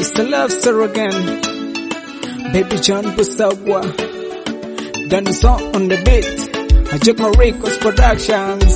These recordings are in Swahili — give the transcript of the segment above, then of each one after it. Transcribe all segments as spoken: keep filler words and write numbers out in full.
It's the love story again. Baby John Busagwa. Done the song on the beat. Ajeko Records Productions.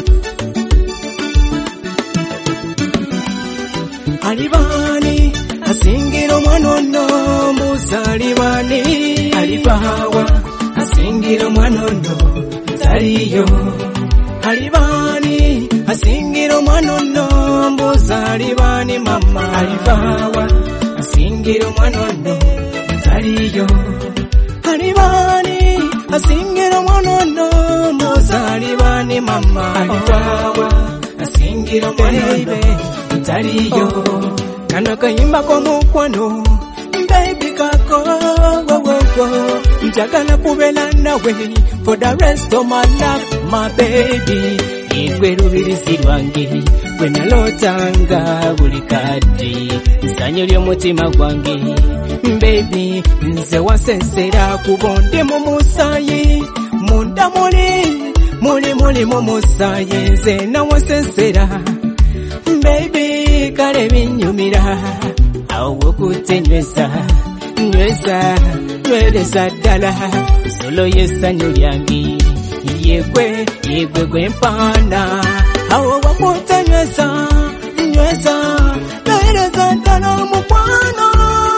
Alibani asingiro mwanono muzalibani. Alibawa asingiro mwanono zaliyo. Alibani asingiro mwanono muzalibani mama. Alibawa asingiro mwanono zaliyo. Alibani asingiro mwanono muzalibani mama. Alibawa asingiro mwanono zaliyo. Kana kayimba kwa mukwano baby kako wo wo wo. Njagala kubela nawe for the rest of my life my baby. Igwe rubirizi rwange gwe nalotanga buli kati nsanyo ly'omutima gwange baby. Nze wasensera kubonde mu musayi munda muli muli muli mu musayi nze nawasensera baby. Kale binyumira awo kutenyweza nyweza nyweleza ddala solo y'essanyu lyange yegwe yegwe gwe mpanda awo wakutenyweza nyweza nyweleza ddala mukwano.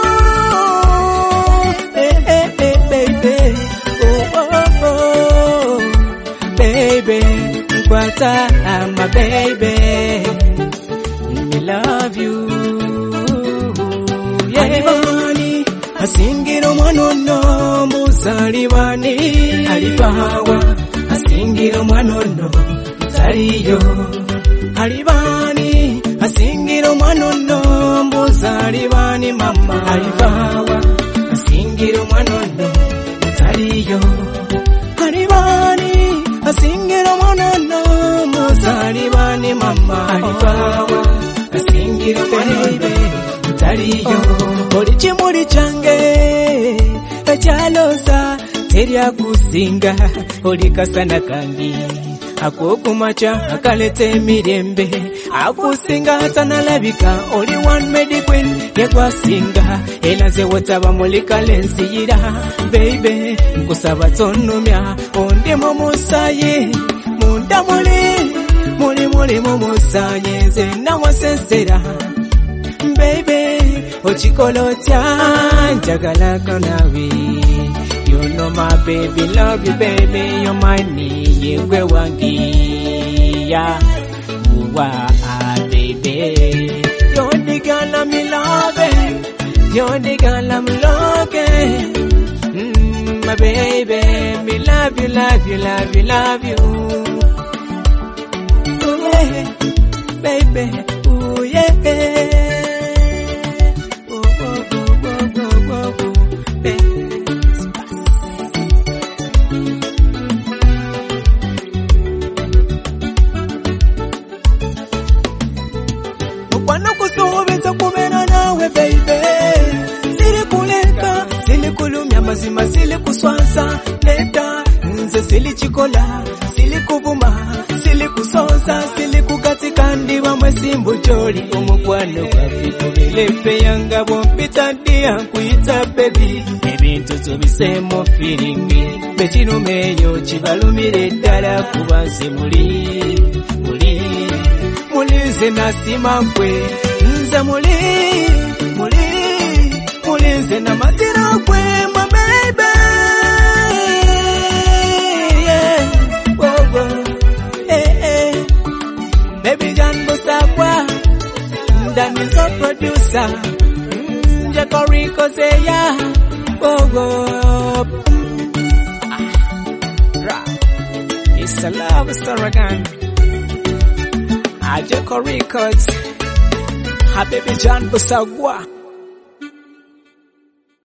Eh, eh, eh, baby. Oh, oh, oh. Baby nkwata my baby. I love you. Yeah. Alibani asingiro mwanono muzalibani. Alibawa asingiro mwanono zaliyo. Alibani asingiro mwanono muzalibani mama. Alibawa asingiro mwanono zaliyo. Alibani asingiro mwanono muzalibani mama. Alibawa asingiro baby taliyo. Oli kimuli kyange ekyaloza terya kusinga. Oli kasana kange akokumacha akaleta emirembe akusinga atanalabika. Oli one made queen yekwasinga elaze wotaba mulika lensiyira baby. Nkusaba tonumya onde mu musayi munda muli muli muli mu musayi nze nawasensera baby. Ochikolo tya njagala nawe. You know my baby love you baby. You're mine yegwe wangi ya uwa baby. You're the girl I'm in love. You're the girl I'm looking. Mm, my baby, me love you, love you, love you, love you. Ooh, yeah, baby, ooh yeah. Mukwano kusuubiza kubeera nawe baby. Sili kuleka sili kulumya mazima sili kuswaza leta nze sili chikola sili kubuma sili kusoza sili kukatika ndiba mwesimbu joli. Omukwano gwafe kubelepe yanga bompita dia nkuyita baby. Ebintu tubisemo feeling bekirumeyo kibalumire ddala kuba nze muli muli muli nze nasima nkwe nze muli muli muli nze namatira kwe my baby. Yeah. Oh, oh. Eh, eh. Baby John Busagwa Daniel's producer. mm, Ajeko Records yeah. Oh, oh. Ah. It's a love story again. Ajeko Records. Habibi John Busagwa.